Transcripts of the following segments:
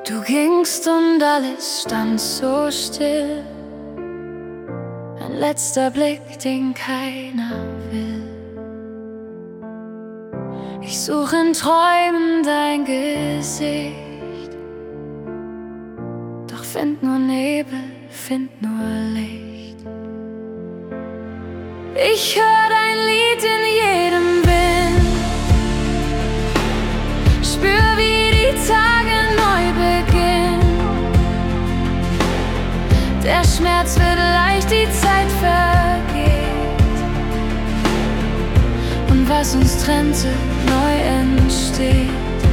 Du gingst und alles stand so still. Ein letzter Blick, den keiner will. Ich suche in Träumen dein Gesicht, doch find nur Nebel, find nur Licht. Ich hör dein Lied in jedem Wind, spür, wie die Tage neu beginnen. Der Schmerz wird leicht, die Zeit vergeht, und was uns trennte, neu entsteht.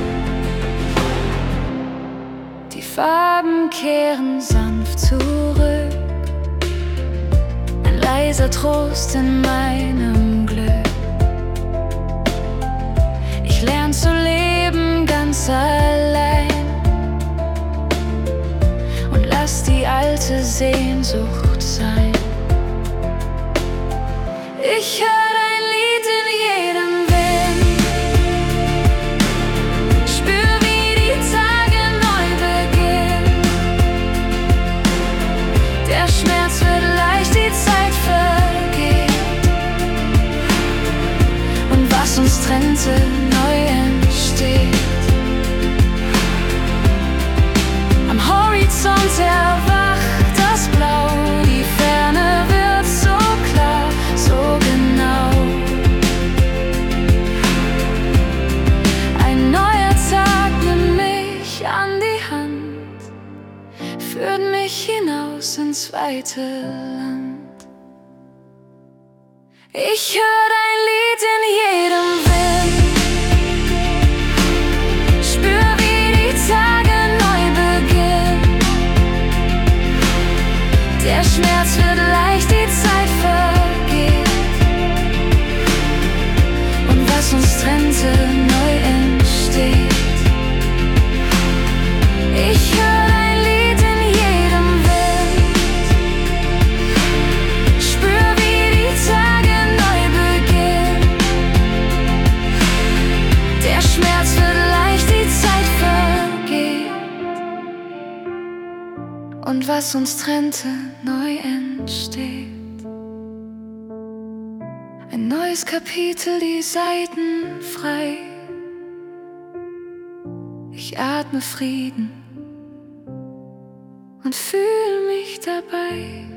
Die Farben kehren sanft zurück, ein leiser Trost in meinem Glück. Ich lern zu leben ganz allein und lass die alte Sehnsucht sein. Ich hör dein Lied in jedem Wind, spür, wie die Tage neu beginnen. Der Schmerz wird leicht, die Zeit vergeht, und was uns trennte, neu entsteht. Am Horizont erwacht das Blau, die Ferne wird so klar, so genau. Ein neuer Tag nimmt mich an die Hand, führt mich hinaus ins weite Land. Ich hör dein Lied in jedem Wind, spür, wie die Tage neu beginnen. Der Schmerz wird leicht, die Zeit vergeht, und was uns trennte, neu entsteht. Ich hör dein Lied in jedem Wind, spür, wie die Tage neu beginnen. Der Schmerz wird leicht, die Zeit vergeht, und was uns trennte, neu entsteht. Ein neues Kapitel, die Seiten frei. Ich atme Frieden und fühl mich dabei.